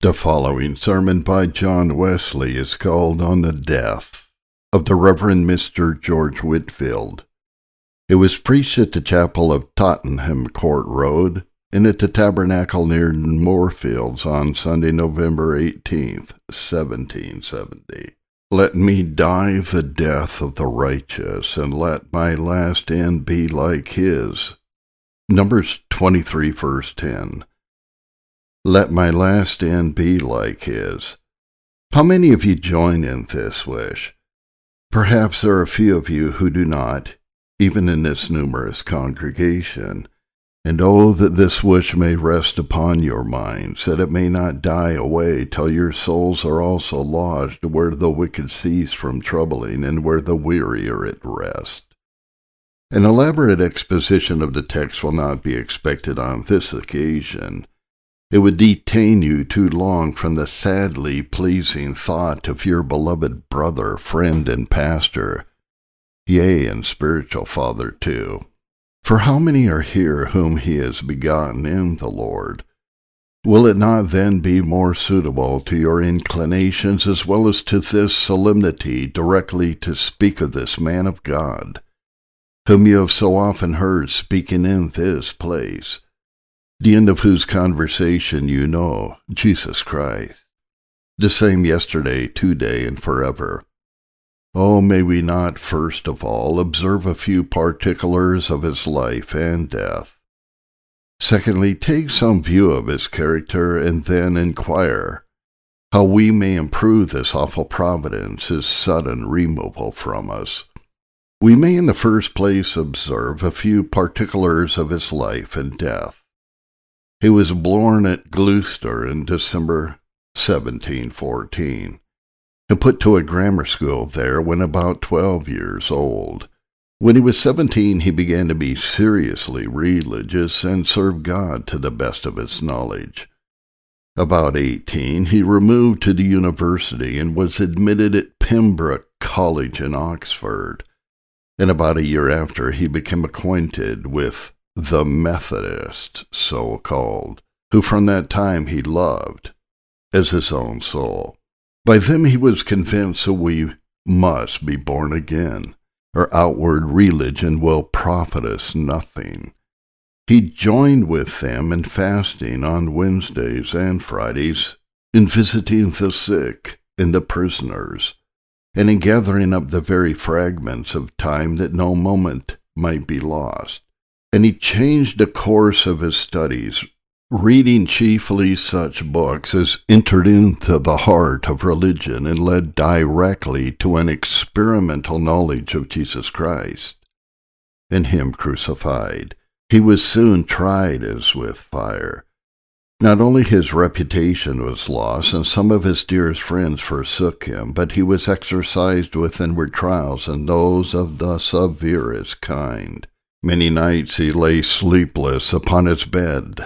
The following sermon by John Wesley is called On the Death of the Reverend Mr. George Whitefield. It was preached at the chapel of Tottenham Court Road and at the Tabernacle near Moorfields on Sunday, November 18th, 1770. Let me die the death of the righteous, and let my last end be like his. Numbers 23, verse 10. Let my last end be like his. How many of you join in this wish? Perhaps there are a few of you who do not, even in this numerous congregation. And oh, that this wish may rest upon your minds, that it may not die away till your souls are also lodged where the wicked cease from troubling and where the weary are at rest. An elaborate exposition of the text will not be expected on this occasion. It would detain you too long from the sadly pleasing thought of your beloved brother, friend, and pastor, yea, and spiritual father too. For how many are here whom he has begotten in the Lord? Will it not then be more suitable to your inclinations as well as to this solemnity directly to speak of this man of God, whom you have so often heard speaking in this place, the end of whose conversation you know, Jesus Christ, the same yesterday, today, and forever? Oh, may we not first of all observe a few particulars of his life and death. Secondly, take some view of his character, and then inquire how we may improve this awful providence, his sudden removal from us. We may in the first place observe a few particulars of his life and death. He was born at Gloucester in December 1714, and put to a grammar school there when about 12 years old. When he was 17, he began to be seriously religious and serve God to the best of his knowledge. About 18, he removed to the university and was admitted at Pembroke College in Oxford, and about a year after he became acquainted with the Methodists, so called, who from that time he loved as his own soul. By them he was convinced that we must be born again, or outward religion will profit us nothing. He joined with them in fasting on Wednesdays and Fridays, in visiting the sick and the prisoners, and in gathering up the very fragments of time that no moment might be lost. And he changed the course of his studies, reading chiefly such books as entered into the heart of religion and led directly to an experimental knowledge of Jesus Christ and him crucified. He was soon tried as with fire. Not only his reputation was lost, and some of his dearest friends forsook him, but he was exercised with inward trials, and those of the severest kind. Many nights he lay sleepless upon his bed,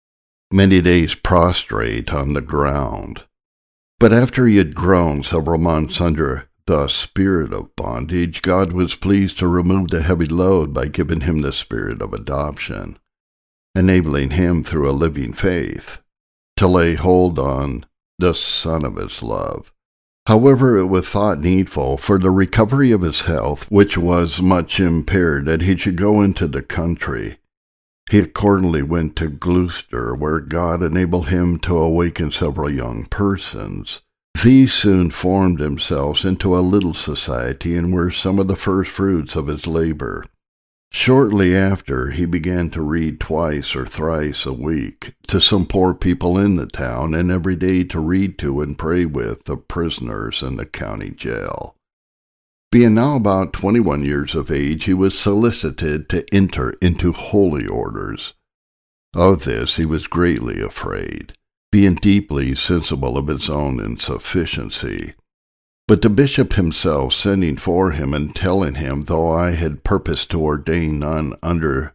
many days prostrate on the ground. But after he had grown several months under the spirit of bondage, God was pleased to remove the heavy load by giving him the spirit of adoption, enabling him through a living faith to lay hold on the Son of his love. However, it was thought needful for the recovery of his health, which was much impaired, that he should go into the country. He accordingly went to Gloucester, where God enabled him to awaken several young persons. These soon formed themselves into a little society, and were some of the first fruits of his labor. Shortly after, he began to read twice or thrice a week to some poor people in the town, and every day to read to and pray with the prisoners in the county jail. Being now about 21 years of age, he was solicited to enter into holy orders. Of this he was greatly afraid, being deeply sensible of his own insufficiency. But the bishop himself sending for him and telling him, though I had purposed to ordain none under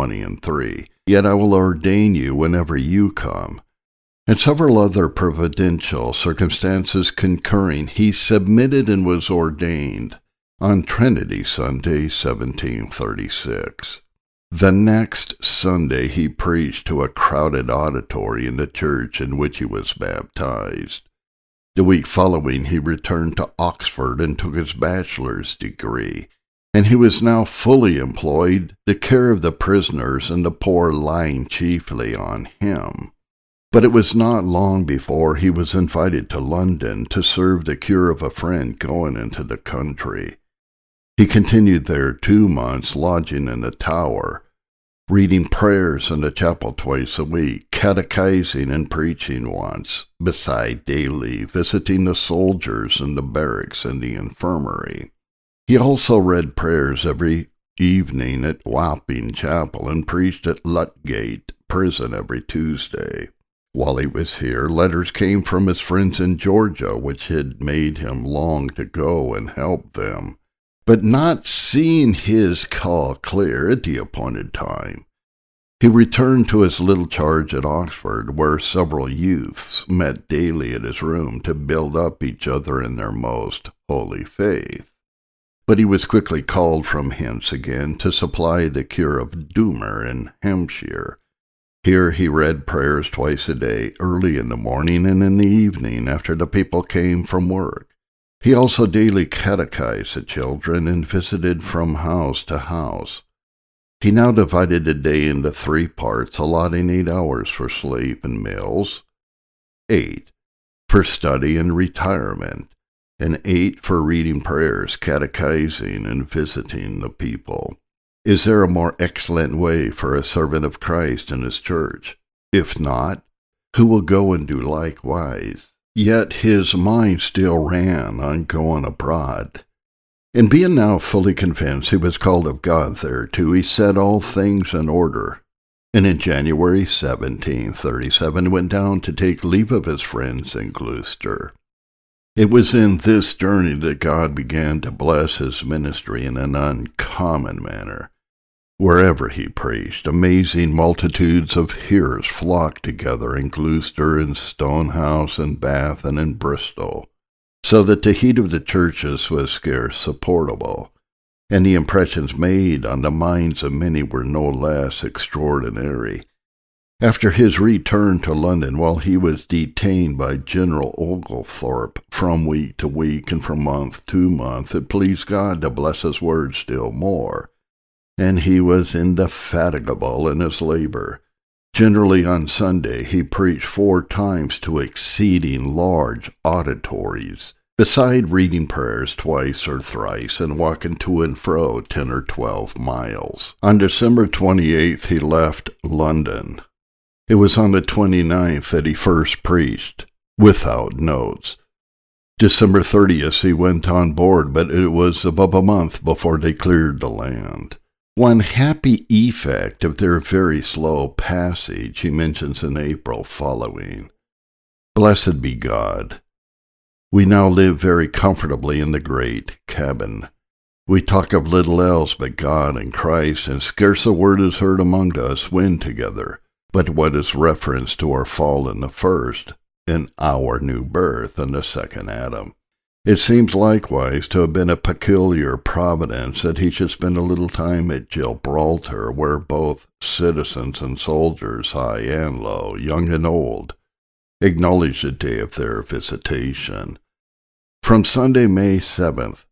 23, yet I will ordain you whenever you come. And several other providential circumstances concurring, he submitted and was ordained on Trinity Sunday, 1736. The next Sunday he preached to a crowded auditory in the church in which he was baptized. The week following he returned to Oxford and took his bachelor's degree, and he was now fully employed. The care of the prisoners and the poor lying chiefly on him. But it was not long before he was invited to London to serve the cure of a friend going into the country. He continued there 2 months, lodging in the Tower, reading prayers in the chapel twice a week, catechizing and preaching once, beside daily visiting the soldiers in the barracks and the infirmary. He also read prayers every evening at Wapping Chapel and preached at Ludgate prison every Tuesday. While he was here, letters came from his friends in Georgia, which had made him long to go and help them. But not seeing his call clear at the appointed time, he returned to his little charge at Oxford, where several youths met daily at his room to build up each other in their most holy faith. But he was quickly called from hence again to supply the cure of Dummer in Hampshire. Here he read prayers twice a day, early in the morning and in the evening after the people came from work. He also daily catechized the children and visited from house to house. He now divided the day into 3 parts, allotting 8 hours for sleep and meals, 8 for study and retirement, and 8 for reading prayers, catechizing, and visiting the people. Is there a more excellent way for a servant of Christ in his church? If not, who will go and do likewise? Yet his mind still ran on going abroad. And being now fully convinced he was called of God thereto, he set all things in order, and in January 1737 went down to take leave of his friends in Gloucester. It was in this journey that God began to bless his ministry in an uncommon manner. Wherever he preached, amazing multitudes of hearers flocked together in Gloucester and Stonehouse and Bath and in Bristol, so that the heat of the churches was scarce supportable, and the impressions made on the minds of many were no less extraordinary. After his return to London, while he was detained by General Oglethorpe from week to week and from month to month, it pleased God to bless his word still more, and he was indefatigable in his labor. Generally on Sunday he preached 4 times to exceeding large auditories, beside reading prayers twice or thrice and walking to and fro 10 or 12 miles. On December 28th he left London. It was on the 29th that he first preached, without notes. December 30th he went on board, but it was above a month before they cleared the land. One happy effect of their very slow passage he mentions in April following. Blessed be God. We now live very comfortably in the great cabin. We talk of little else but God and Christ, and scarce a word is heard among us when together, but what is reference to our fall in the first, and our new birth in the second Adam. It seems likewise to have been a peculiar providence that he should spend a little time at Gibraltar, where both citizens and soldiers, high and low, young and old, acknowledged the day of their visitation. From Sunday, May 7th,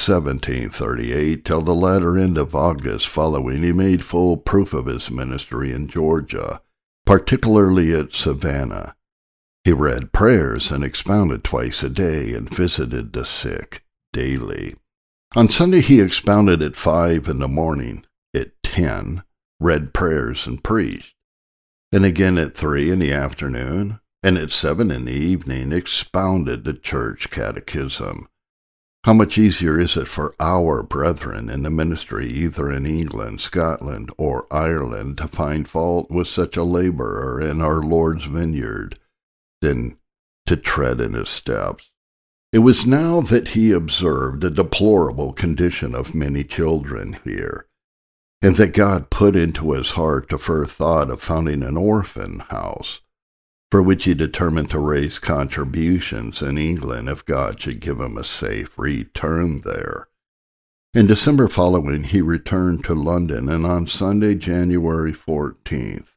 1738, till the latter end of August following, he made full proof of his ministry in Georgia, particularly at Savannah. He read prayers and expounded twice a day and visited the sick daily. On Sunday he expounded at 5 in the morning, at 10, read prayers and preached, and again at 3 in the afternoon, and at 7 in the evening expounded the church catechism. How much easier is it for our brethren in the ministry, either in England, Scotland, or Ireland, to find fault with such a laborer in our Lord's vineyard, than to tread in his steps? It was now that he observed the deplorable condition of many children here, and that God put into his heart the first thought of founding an orphan house, for which he determined to raise contributions in England if God should give him a safe return there. In December following, he returned to London, and on Sunday, January 14th,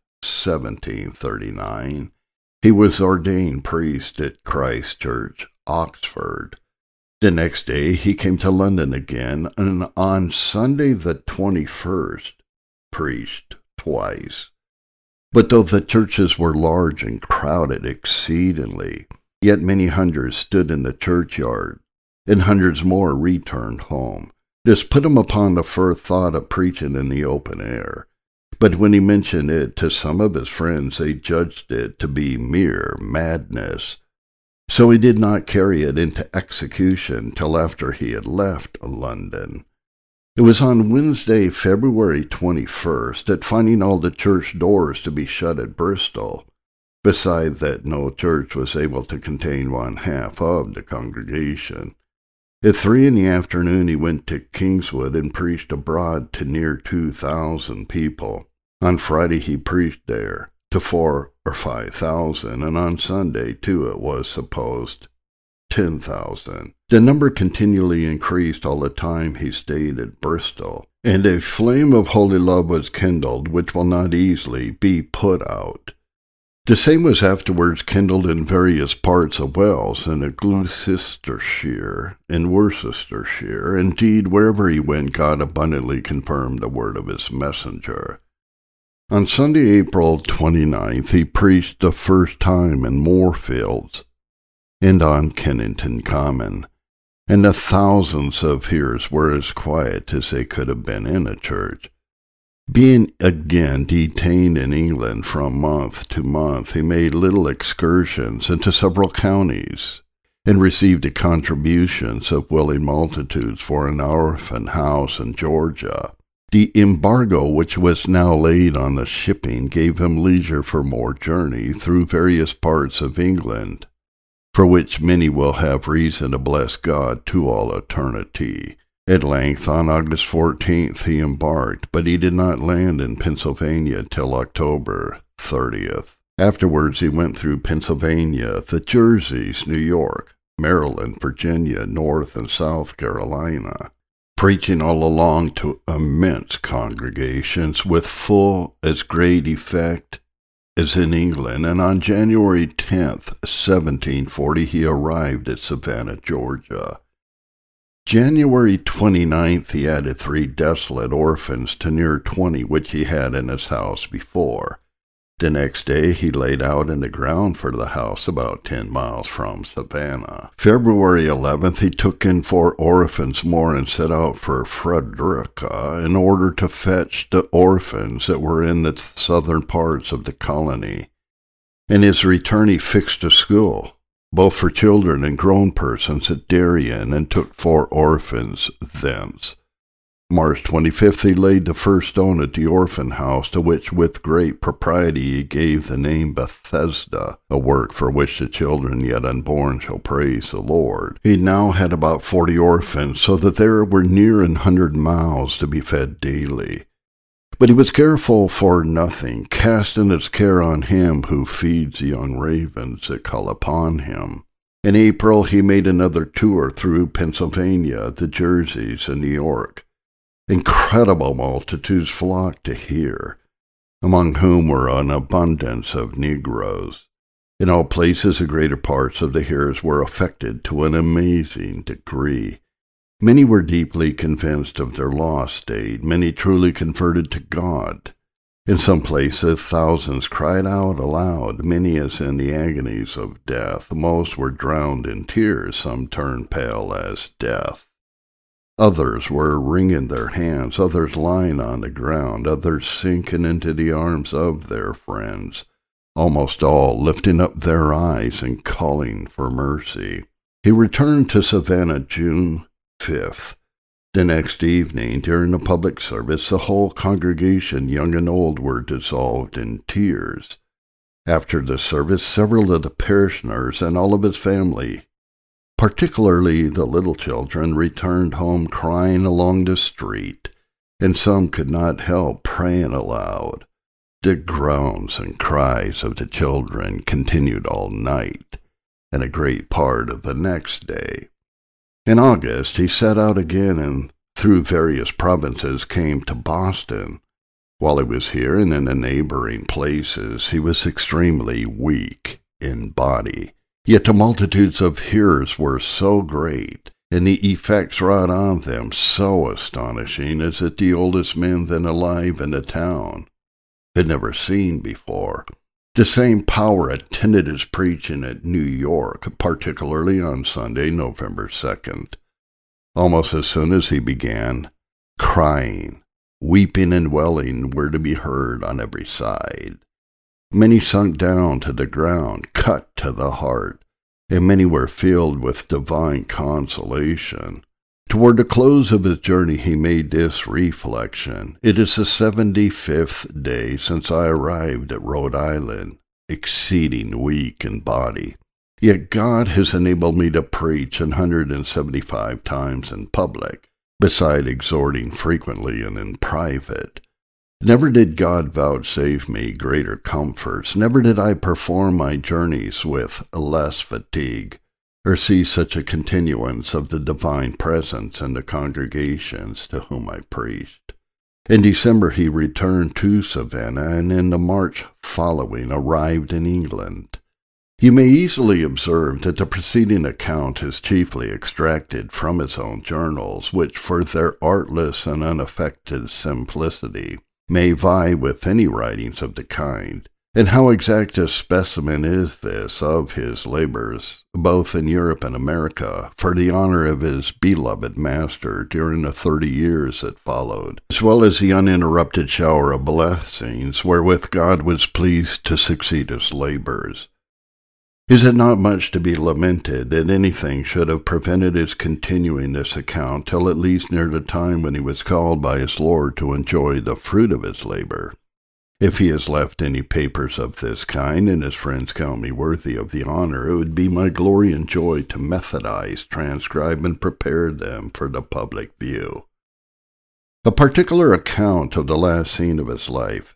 1739, he was ordained priest at Christ Church, Oxford. The next day he came to London again, and on Sunday the 21st, preached twice. But though the churches were large and crowded exceedingly, yet many hundreds stood in the churchyard, and hundreds more returned home. This put him upon the first thought of preaching in the open air. But when he mentioned it to some of his friends, they judged it to be mere madness. So he did not carry it into execution till after he had left London. It was on Wednesday, February 21st, that finding all the church doors to be shut at Bristol, beside that no church was able to contain one half of the congregation, at 3 in the afternoon he went to Kingswood and preached abroad to near 2,000 people. On Friday he preached there to 4,000 or 5,000, and on Sunday, too, it was supposed 10,000. The number continually increased all the time he stayed at Bristol, and a flame of holy love was kindled, which will not easily be put out. The same was afterwards kindled in various parts of Wales, and at Gloucestershire, and Worcestershire. Indeed, wherever he went, God abundantly confirmed the word of his messenger. On Sunday, April 29th, he preached the first time in Moorfields, and on Kennington Common, and the thousands of hearers were as quiet as they could have been in a church. Being again detained in England from month to month, he made little excursions into several counties, and received the contributions of willing multitudes for an orphan house in Georgia. The embargo which was now laid on the shipping gave him leisure for more journey through various parts of England, for which many will have reason to bless God to all eternity. At length, on August 14th, he embarked, but he did not land in Pennsylvania till October 30th. Afterwards, he went through Pennsylvania, the Jerseys, New York, Maryland, Virginia, North and South Carolina, preaching all along to immense congregations with full as great effect as in England, and on January 10th, 1740, he arrived at Savannah, Georgia. January 29th, he added 3 desolate orphans to near 20 which he had in his house before. The next day he laid out in the ground for the house about 10 miles from Savannah. February 11th, he took in 4 orphans more and set out for Frederica in order to fetch the orphans that were in the southern parts of the colony. In his return he fixed a school, both for children and grown persons, at Darien, and took 4 orphans thence. March 25th, he laid the first stone at the orphan house, to which with great propriety he gave the name Bethesda, a work for which the children yet unborn shall praise the Lord. He now had about 40 orphans, so that there were near 100 mouths to be fed daily. But he was careful for nothing, casting his care on him who feeds the young ravens that call upon him. In April he made another tour through Pennsylvania, the Jerseys, and New York. Incredible multitudes flocked to hear, among whom were an abundance of Negroes. In all places the greater parts of the hearers were affected to an amazing degree. Many were deeply convinced of their lost state, many truly converted to God. In some places thousands cried out aloud, many as in the agonies of death. Most were drowned in tears, some turned pale as death. Others were wringing their hands, others lying on the ground, others sinking into the arms of their friends, almost all lifting up their eyes and calling for mercy. He returned to Savannah June 5th. The next evening, during the public service, the whole congregation, young and old, were dissolved in tears. After the service, several of the parishioners and all of his family, particularly the little children, returned home crying along the street, and some could not help praying aloud. The groans and cries of the children continued all night, and a great part of the next day. In August he set out again, and through various provinces came to Boston. While he was here and in the neighboring places, he was extremely weak in body. Yet the multitudes of hearers were so great, and the effects wrought on them so astonishing, as that the oldest men then alive in the town had never seen before. The same power attended his preaching at New York, particularly on Sunday, November 2nd. Almost as soon as he began, crying, weeping and wailing were to be heard on every side. Many sunk down to the ground, cut to the heart, and many were filled with divine consolation. Toward the close of his journey he made this reflection: "It is the 75th day since I arrived at Rhode Island, exceeding weak in body. Yet God has enabled me to preach 175 times in public, beside exhorting frequently and in private. Never did God vouchsafe me greater comforts. Never did I perform my journeys with less fatigue, or see such a continuance of the divine presence in the congregations to whom I preached." In December he returned to Savannah, and in the March following arrived in England. You may easily observe that the preceding account is chiefly extracted from his own journals, which, for their artless and unaffected simplicity, may vie with any writings of the kind. And how exact a specimen is this of his labors, both in Europe and America, for the honor of his beloved master during the 30 years that followed, as well as the uninterrupted shower of blessings wherewith God was pleased to succeed his labors. Is it not much to be lamented that anything should have prevented his continuing this account till at least near the time when he was called by his Lord to enjoy the fruit of his labor? If he has left any papers of this kind, and his friends count me worthy of the honor, it would be my glory and joy to methodize, transcribe, and prepare them for the public view. A particular account of the last scene of his life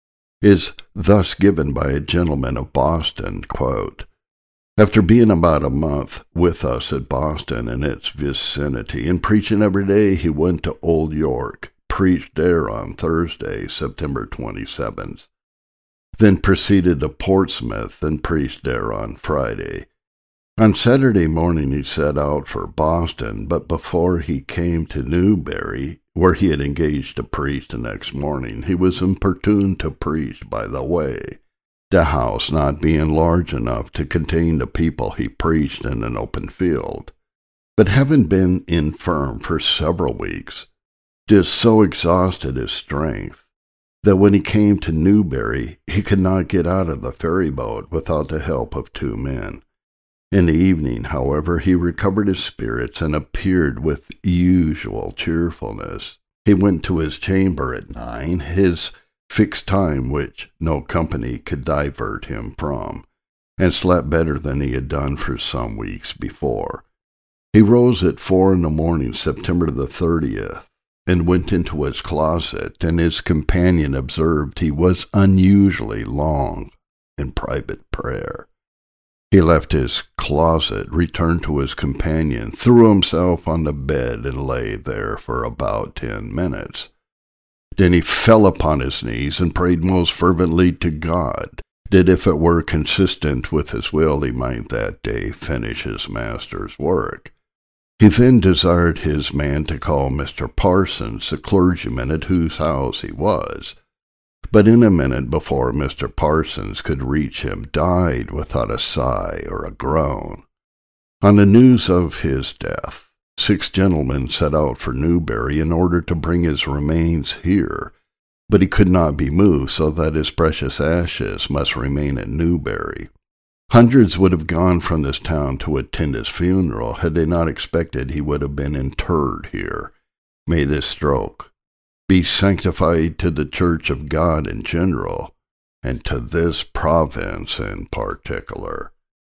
is thus given by a gentleman of Boston, quote, "After being about a month with us at Boston and its vicinity, and preaching every day, he went to Old York, preached there on Thursday, September 27th, then proceeded to Portsmouth and preached there on Friday. On Saturday morning he set out for Boston, but before he came to Newbury, where he had engaged to preach the next morning, he was importuned to preach by the way, the house not being large enough to contain the people he preached in an open field. But having been infirm for several weeks, this so exhausted his strength that when he came to Newbury he could not get out of the ferry boat without the help of 2 men. In the evening, however, he recovered his spirits and appeared with usual cheerfulness. He went to his chamber at 9, his fixed time which no company could divert him from, and slept better than he had done for some weeks before. He rose at 4 in the morning, September the 30th, and went into his closet, and his companion observed he was unusually long in private prayer. He left his closet, returned to his companion, threw himself on the bed, and lay there for about 10 minutes. Then he fell upon his knees and prayed most fervently to God, that if it were consistent with his will, he might that day finish his master's work. He then desired his man to call Mr. Parsons, the clergyman at whose house he was, but in a minute before Mr. Parsons could reach him, died without a sigh or a groan. On the news of his death, 6 gentlemen set out for Newbury in order to bring his remains here, but he could not be moved, so that his precious ashes must remain at Newbury. Hundreds would have gone from this town to attend his funeral had they not expected he would have been interred here. May this stroke be sanctified to the Church of God in general, and to this province in particular.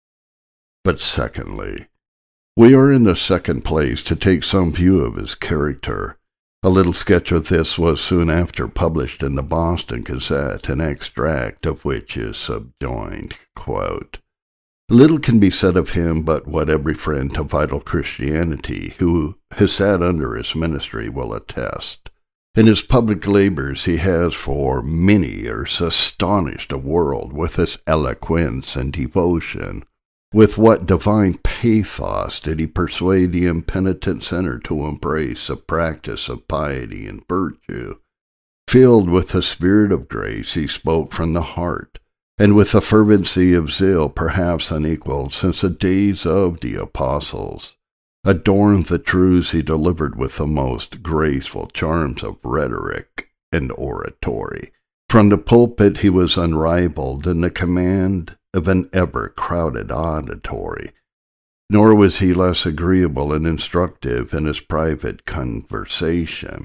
But secondly, we are in the second place to take some view of his character. A little sketch of this was soon after published in the Boston Gazette, an extract of which is subjoined, quote, Little can be said of him but what every friend to vital Christianity who has sat under his ministry will attest. In his public labors he has for many years astonished the world with his eloquence and devotion. With what divine pathos did he persuade the impenitent sinner to embrace a practice of piety and virtue. Filled with the Spirit of grace, he spoke from the heart, and with a fervency of zeal perhaps unequaled since the days of the apostles, adorned the truths he delivered with the most graceful charms of rhetoric and oratory. From the pulpit he was unrivaled in the command of an ever-crowded auditory, nor was he less agreeable and instructive in his private conversation.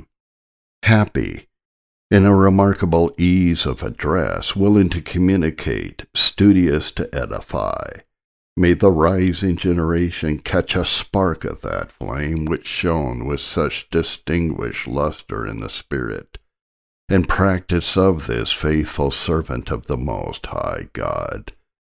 Happy in a remarkable ease of address, willing to communicate, studious to edify, may the rising generation catch a spark of that flame which shone with such distinguished luster in the spirit and practice of this faithful servant of the Most High God.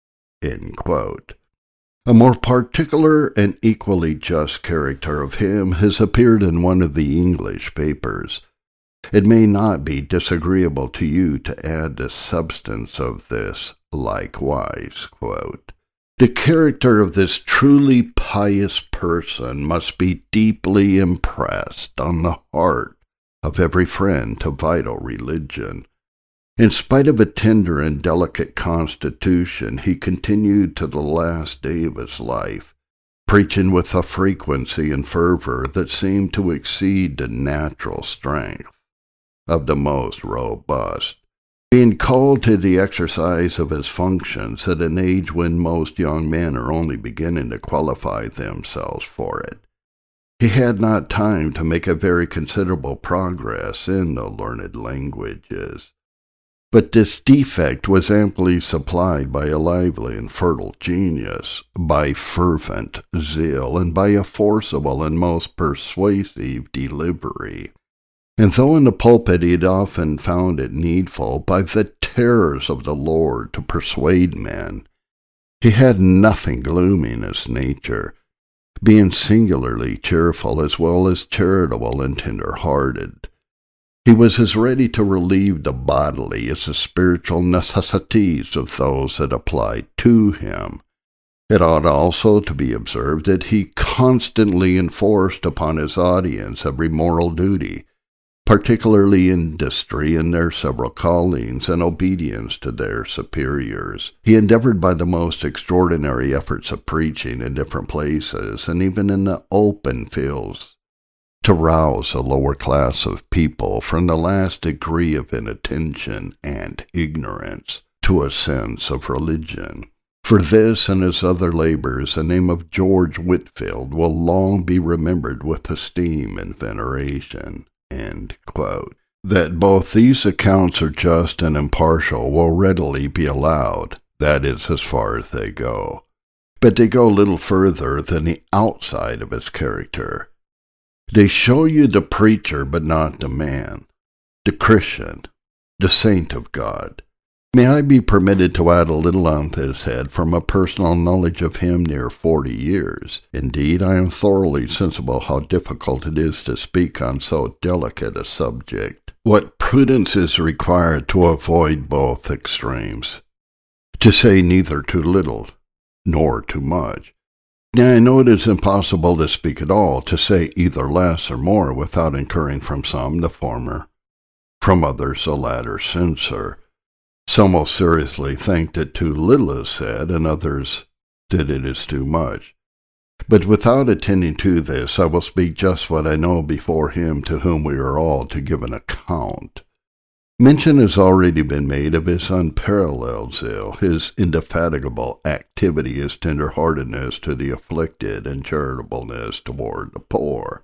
End quote. A more particular and equally just character of him has appeared in one of the English papers. It may not be disagreeable to you to add the substance of this likewise quote. The character of this truly pious person must be deeply impressed on the heart of every friend to vital religion. In spite of a tender and delicate constitution, he continued to the last day of his life, preaching with a frequency and fervor that seemed to exceed the natural strength of the most robust, being called to the exercise of his functions at an age when most young men are only beginning to qualify themselves for it. He had not time to make a very considerable progress in the learned languages, but this defect was amply supplied by a lively and fertile genius, by fervent zeal, and by a forcible and most persuasive delivery. And though in the pulpit he had often found it needful by the terrors of the Lord to persuade men, he had nothing gloomy in his nature, being singularly cheerful as well as charitable and tender-hearted. He was as ready to relieve the bodily as the spiritual necessities of those that applied to him. It ought also to be observed that he constantly enforced upon his audience every moral duty, particularly industry in their several callings and obedience to their superiors. He endeavored by the most extraordinary efforts of preaching in different places, and even in the open fields, to rouse a lower class of people from the last degree of inattention and ignorance to a sense of religion. For this and his other labors, the name of George Whitefield will long be remembered with esteem and veneration. End quote. That both these accounts are just and impartial will readily be allowed. That is as far as they go. But they go little further than the outside of his character. They show you the preacher, but not the man, the Christian, the saint of God. May I be permitted to add a little on this head from a personal knowledge of him near 40 years. Indeed, I am thoroughly sensible how difficult it is to speak on so delicate a subject. What prudence is required to avoid both extremes, to say neither too little nor too much. Now, I know it is impossible to speak at all, to say either less or more without incurring from some the former, from others the latter censure. Some will seriously think that too little is said, and others that it is too much. But without attending to this, I will speak just what I know before him to whom we are all to give an account. Mention has already been made of his unparalleled zeal, his indefatigable activity, his tender-heartedness to the afflicted, and charitableness toward the poor.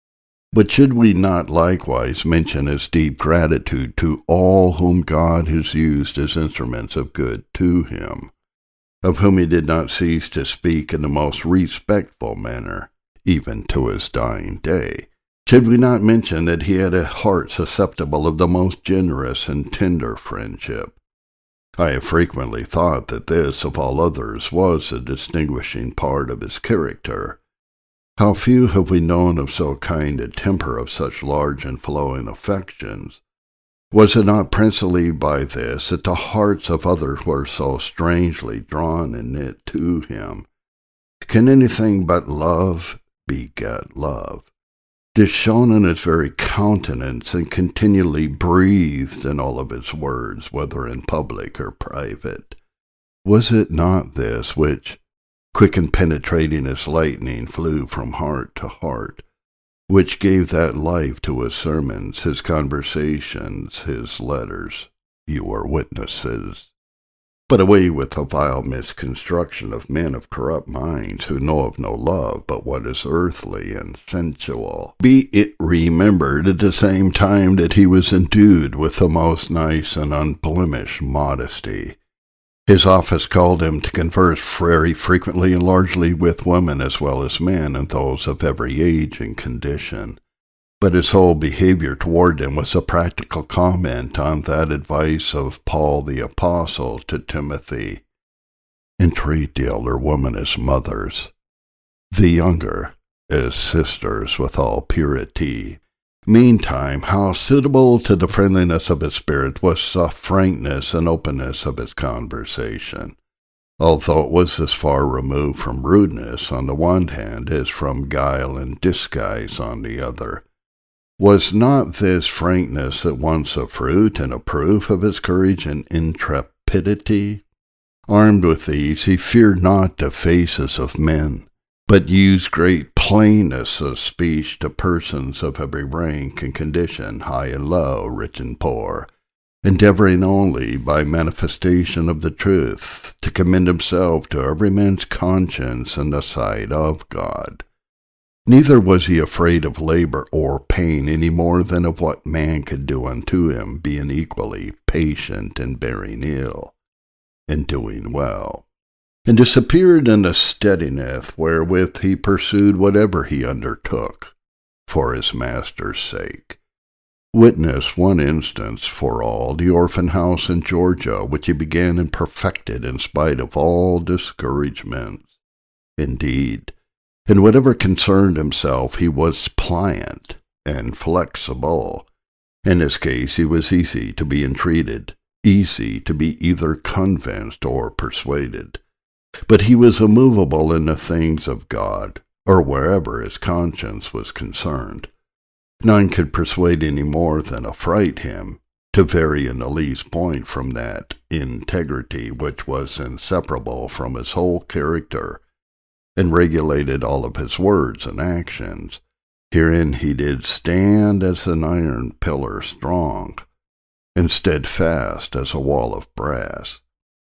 But should we not likewise mention his deep gratitude to all whom God has used as instruments of good to him, of whom he did not cease to speak in the most respectful manner, even to his dying day? Should we not mention that he had a heart susceptible of the most generous and tender friendship, I have frequently thought that this, of all others, was a distinguishing part of his character. How few have we known of so kind a temper, of such large and flowing affections? Was it not principally by this that the hearts of others were so strangely drawn and knit to him? Can anything but love beget love? 'Tis shown in his very countenance, and continually breathed in all of his words, whether in public or private. Was it not this which, quick and penetrating as lightning, flew from heart to heart, which gave that life to his sermons, his conversations, his letters? You are witnesses. But away with the vile misconstruction of men of corrupt minds, who know of no love but what is earthly and sensual. Be it remembered at the same time that he was endued with the most nice and unblemished modesty. His office called him to converse very frequently and largely with women as well as men, and those of every age and condition. But his whole behavior toward them was a practical comment on that advice of Paul the Apostle to Timothy: entreat the elder women as mothers, the younger as sisters, with all purity. Meantime, how suitable to the friendliness of his spirit was the frankness and openness of his conversation, although it was as far removed from rudeness on the one hand as from guile and disguise on the other. Was not this frankness at once a fruit and a proof of his courage and intrepidity? Armed with these, he feared not the faces of men, but used great plainness of speech to persons of every rank and condition, high and low, rich and poor, endeavoring only, by manifestation of the truth, to commend himself to every man's conscience in the sight of God. Neither was he afraid of labor or pain any more than of what man could do unto him, being equally patient in bearing ill and doing well. And disappeared in a steadiness wherewith he pursued whatever he undertook, for his master's sake. Witness one instance for all, the orphan house in Georgia, which he began and perfected in spite of all discouragements. Indeed, in whatever concerned himself, he was pliant and flexible. In his case, he was easy to be entreated, easy to be either convinced or persuaded. But he was immovable in the things of God, or wherever his conscience was concerned. None could persuade any more than affright him to vary in the least point from that integrity which was inseparable from his whole character, and regulated all of his words and actions. Herein he did stand as an iron pillar strong, and steadfast as a wall of brass.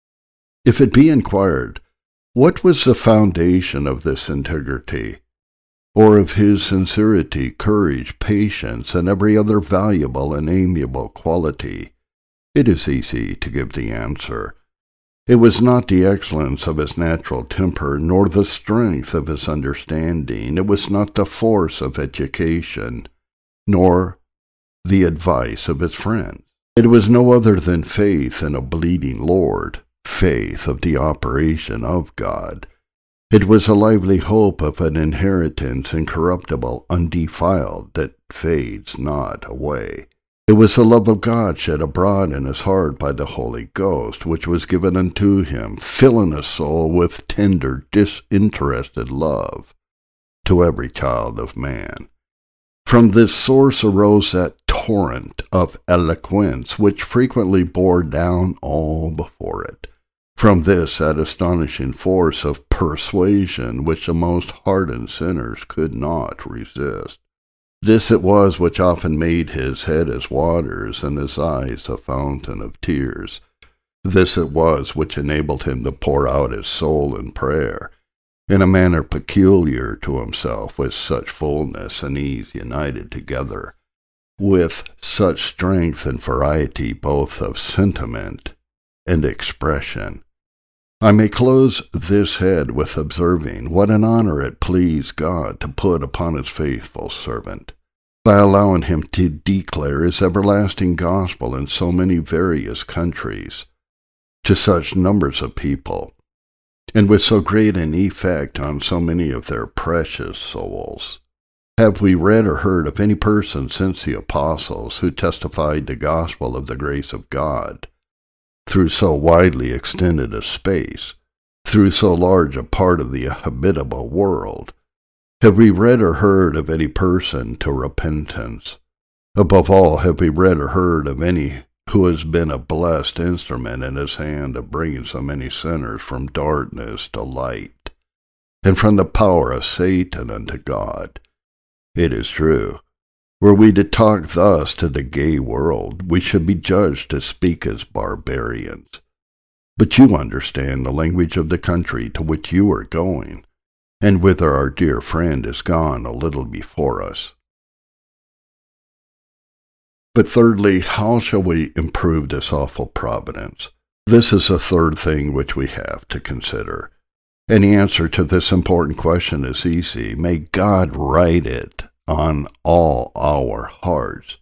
If it be inquired, what was the foundation of this integrity, or of his sincerity, courage, patience, and every other valuable and amiable quality, it is easy to give the answer. It was not the excellence of his natural temper, nor the strength of his understanding. It was not the force of education, nor the advice of his friends. It was no other than faith in a bleeding Lord, faith of the operation of God. It was a lively hope of an inheritance incorruptible, undefiled, that fades not away. It was the love of God shed abroad in his heart by the Holy Ghost, which was given unto him, filling his soul with tender, disinterested love to every child of man. From this source arose that torrent of eloquence which frequently bore down all before it. From this that astonishing force of persuasion which the most hardened sinners could not resist. This it was which often made his head as waters and his eyes a fountain of tears. This it was which enabled him to pour out his soul in prayer, in a manner peculiar to himself, with such fullness and ease united together, with such strength and variety both of sentiment and expression. I may close this head with observing what an honor it pleased God to put upon his faithful servant, by allowing him to declare his everlasting gospel in so many various countries, to such numbers of people, and with so great an effect on so many of their precious souls? Have we read or heard of any person since the apostles who testified the gospel of the grace of God through so widely extended a space, through so large a part of the habitable world? Have we read or heard of any person to repentance? Above all, have we read or heard of any who has been a blessed instrument in his hand of bringing so many sinners from darkness to light, and from the power of Satan unto God? It is true, were we to talk thus to the gay world, we should be judged to speak as barbarians. But you understand the language of the country to which you are going, and whither our dear friend is gone a little before us. But thirdly, how shall we improve this awful providence? This is the third thing which we have to consider. And the answer to this important question is easy. May God write it on all our hearts,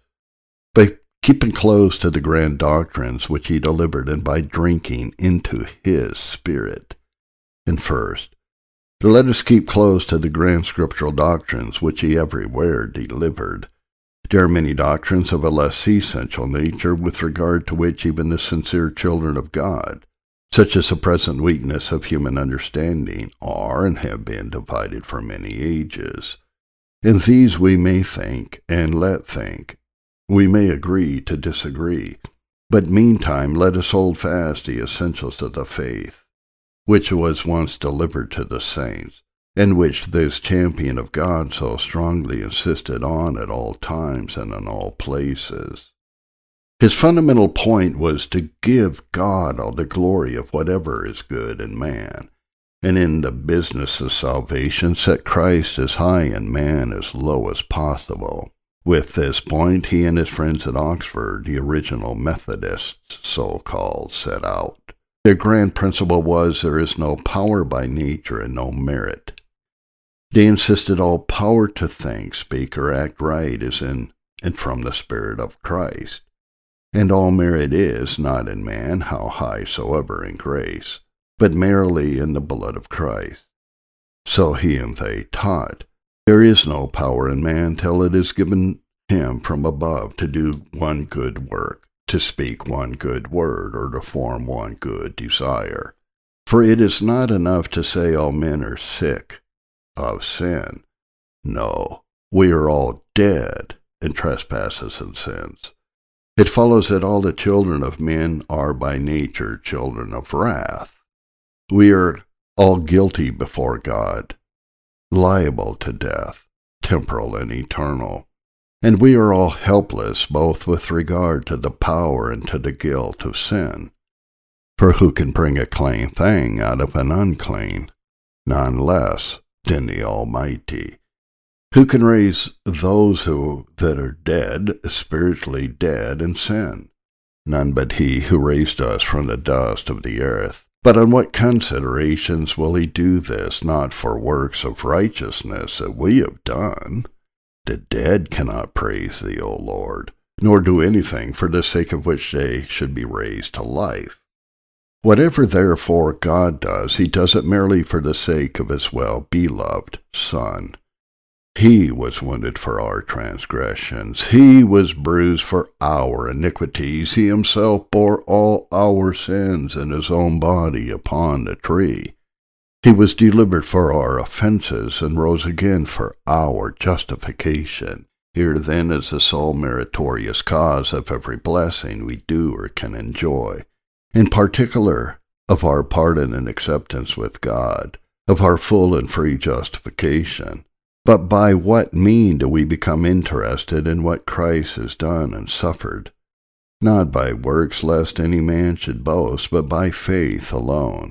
by keeping close to the grand doctrines which he delivered, and by drinking into his Spirit. And first, let us keep close to the grand scriptural doctrines which he everywhere delivered. There are many doctrines of a less essential nature, with regard to which even the sincere children of God, such as the present weakness of human understanding, are and have been divided for many ages. In these we may think, and let think. We may agree to disagree, but meantime let us hold fast the essentials of the faith, which was once delivered to the saints, and which this champion of God so strongly insisted on at all times and in all places. His fundamental point was to give God all the glory of whatever is good in man, and in the business of salvation set Christ as high and man as low as possible. With this point he and his friends at Oxford, the original Methodists, so-called, set out. Their grand principle was, there is no power by nature and no merit. They insisted all power to think, speak, or act right is in and from the Spirit of Christ, and all merit is not in man, how high soever in grace, but merely in the blood of Christ. So he and they taught. There is no power in man till it is given him from above to do one good work, to speak one good word, or to form one good desire. For it is not enough to say all men are sick of sin. No, we are all dead in trespasses and sins. It follows that all the children of men are by nature children of wrath. We are all guilty before God, liable to death, temporal and eternal, and we are all helpless both with regard to the power and to the guilt of sin. For who can bring a clean thing out of an unclean? None less than the Almighty. Who can raise those that are dead, spiritually dead in sin? None but he who raised us from the dust of the earth. But on what considerations will he do this? Not for works of righteousness that we have done. The dead cannot praise thee, O Lord, nor do anything for the sake of which they should be raised to life. Whatever therefore God does, he does it merely for the sake of his well-beloved Son. He was wounded for our transgressions. He was bruised for our iniquities. He himself bore all our sins in his own body upon the tree. He was delivered for our offenses and rose again for our justification. Here then is the sole meritorious cause of every blessing we do or can enjoy, in particular of our pardon and acceptance with God, of our full and free justification. But by what mean do we become interested in what Christ has done and suffered? Not by works, lest any man should boast, but by faith alone.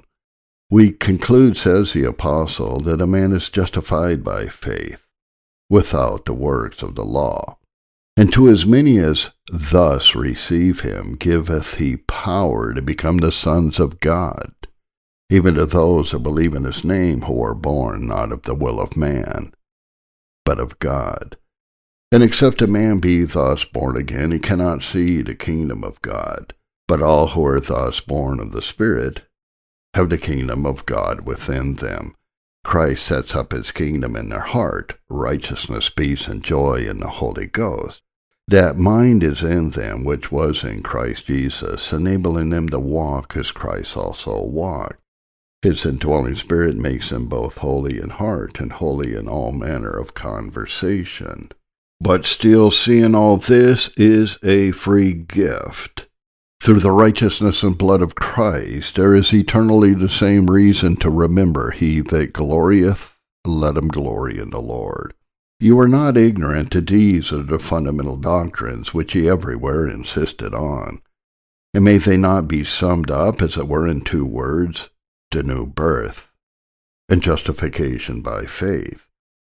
We conclude, says the apostle, that a man is justified by faith, without the works of the law. And to as many as thus receive him giveth he power to become the sons of God, even to those that believe in his name, who are born not of the will of man, but of God. And except a man be thus born again, he cannot see the kingdom of God. But all who are thus born of the Spirit have the kingdom of God within them. Christ sets up his kingdom in their heart, righteousness, peace, and joy in the Holy Ghost. That mind is in them which was in Christ Jesus, enabling them to walk as Christ also walked. His indwelling Spirit makes them both holy in heart and holy in all manner of conversation. But still, seeing all this is a free gift. Through the righteousness and blood of Christ, there is eternally the same reason to remember, he that glorieth, let him glory in the Lord. You are not ignorant that these are the fundamental doctrines which he everywhere insisted on. And may they not be summed up, as it were, in two words, the new birth and justification by faith.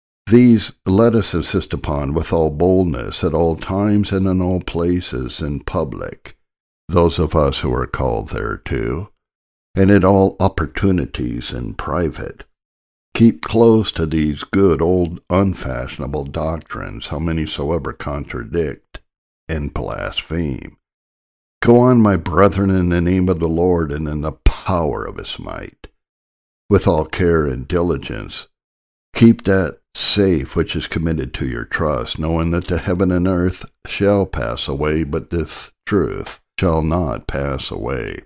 These let us insist upon with all boldness at all times and in all places in public, those of us who are called thereto, and at all opportunities in private. Keep close to these good old unfashionable doctrines, how many soever contradict and blaspheme. Go on, my brethren, in the name of the Lord and in the power of his might, with all care and diligence. Keep that safe which is committed to your trust, knowing that the heaven and earth shall pass away, but this truth shall not pass away.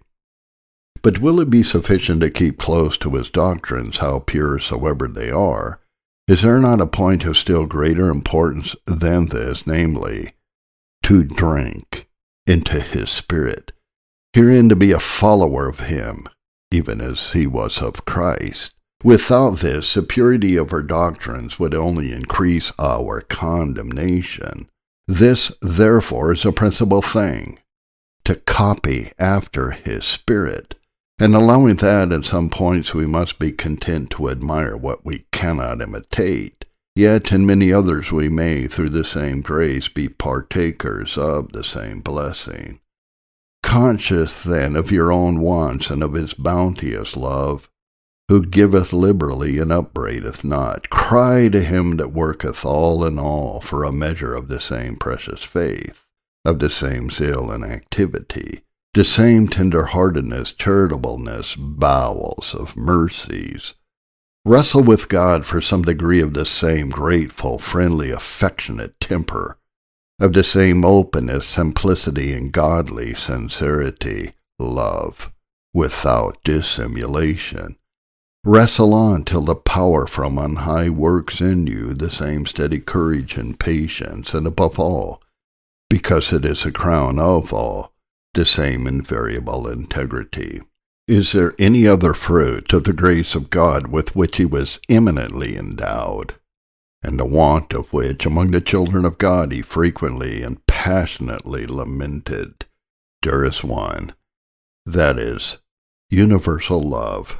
But will it be sufficient to keep close to his doctrines, how pure soever they are? Is there not a point of still greater importance than this, namely, to drink into his Spirit, herein to be a follower of him, even as he was of Christ? Without this, the purity of our doctrines would only increase our condemnation. This, therefore, is a principal thing, to copy after his Spirit, and allowing that at some points we must be content to admire what we cannot imitate, yet in many others we may, through the same grace, be partakers of the same blessing. Conscious then of your own wants and of his bounteous love, who giveth liberally and upbraideth not, cry to him that worketh all in all for a measure of the same precious faith, of the same zeal and activity, the same tender-heartedness, charitableness, bowels of mercies. Wrestle with God for some degree of the same grateful, friendly, affectionate temper, of the same openness, simplicity, and godly sincerity, love, without dissimulation. Wrestle on till the power from on high works in you the same steady courage and patience, and above all, because it is a crown of all, the same invariable integrity. Is there any other fruit of the grace of God with which he was eminently endowed, and the want of which among the children of God he frequently and passionately lamented? There is one, that is, universal love.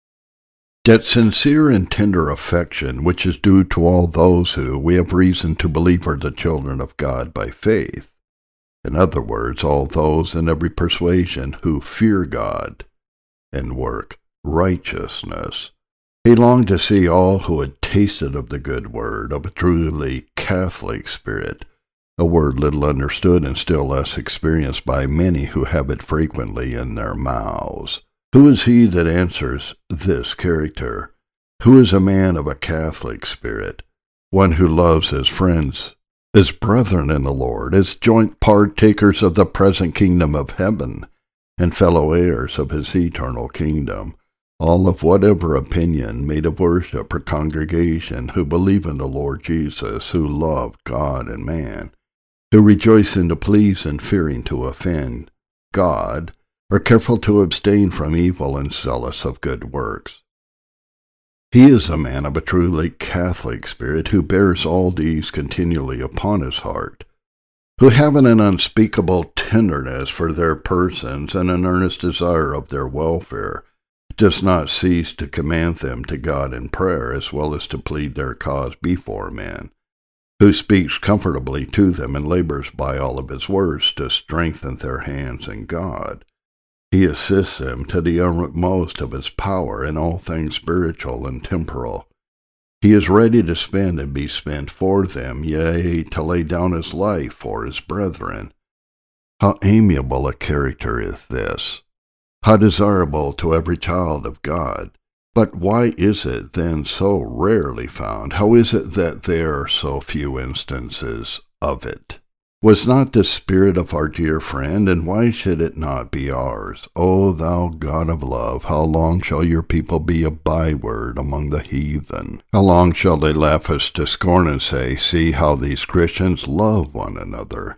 That sincere and tender affection which is due to all those who we have reason to believe are the children of God by faith. In other words, all those in every persuasion who fear God and work righteousness. He longed to see all who had tasted of the good word, of a truly Catholic spirit, a word little understood and still less experienced by many who have it frequently in their mouths. Who is he that answers this character? Who is a man of a Catholic spirit, one who loves his friends, as brethren in the Lord, as joint partakers of the present kingdom of heaven, and fellow heirs of his eternal kingdom, all of whatever opinion, made of worship or congregation, who believe in the Lord Jesus, who love God and man, who rejoice in to please and fearing to offend God, are careful to abstain from evil and zealous of good works. He is a man of a truly Catholic spirit, who bears all these continually upon his heart, who having an unspeakable tenderness for their persons and an earnest desire of their welfare, does not cease to command them to God in prayer, as well as to plead their cause before men, who speaks comfortably to them and labors by all of his words to strengthen their hands in God. He assists them to the utmost of his power in all things spiritual and temporal. He is ready to spend and be spent for them, yea, to lay down his life for his brethren. How amiable a character is this! How desirable to every child of God! But why is it then so rarely found? How is it that there are so few instances of it? Was not the spirit of our dear friend, and why should it not be ours? O thou God of love, how long shall your people be a byword among the heathen? How long shall they laugh us to scorn and say, see how these Christians love one another?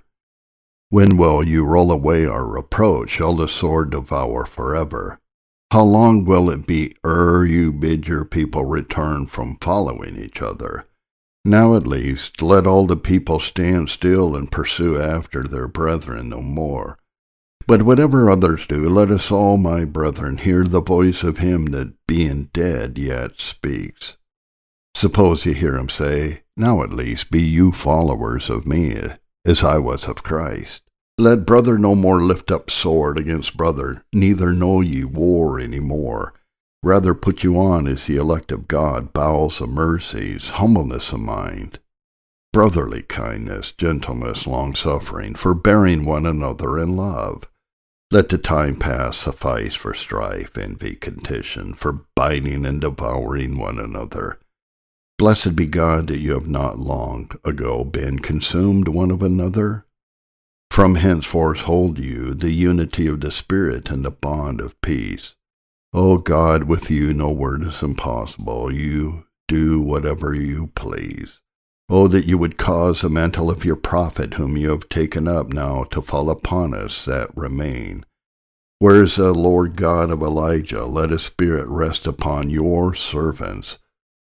When will you roll away our reproach? Shall the sword devour forever? How long will it be ere you bid your people return from following each other? Now at least let all the people stand still and pursue after their brethren no more. But whatever others do, let us all, my brethren, hear the voice of him that, being dead, yet speaks. Suppose you hear him say, now at least be you followers of me, as I was of Christ. Let brother no more lift up sword against brother, neither know ye war any more. Rather put you on as the elect of God, bowels of mercies, humbleness of mind, brotherly kindness, gentleness, longsuffering, forbearing one another in love. Let the time past suffice for strife, envy, contention, for biting and devouring one another. Blessed be God that you have not long ago been consumed one of another. From henceforth hold you the unity of the Spirit and the bond of peace. O God, with you no word is impossible. You do whatever you please. Oh, that you would cause the mantle of your prophet, whom you have taken up now, to fall upon us that remain. Where is the Lord God of Elijah? Let his spirit rest upon your servants.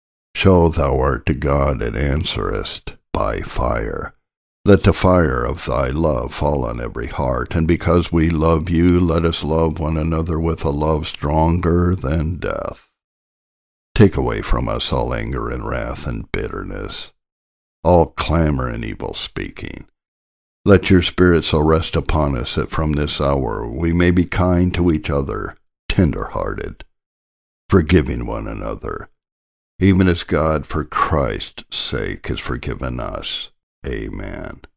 Show thou art to God and answerest by fire. Let the fire of thy love fall on every heart, and because we love you, let us love one another with a love stronger than death. Take away from us all anger and wrath and bitterness, all clamor and evil speaking. Let your Spirit so rest upon us that from this hour we may be kind to each other, tender-hearted, forgiving one another, even as God for Christ's sake has forgiven us. Amen.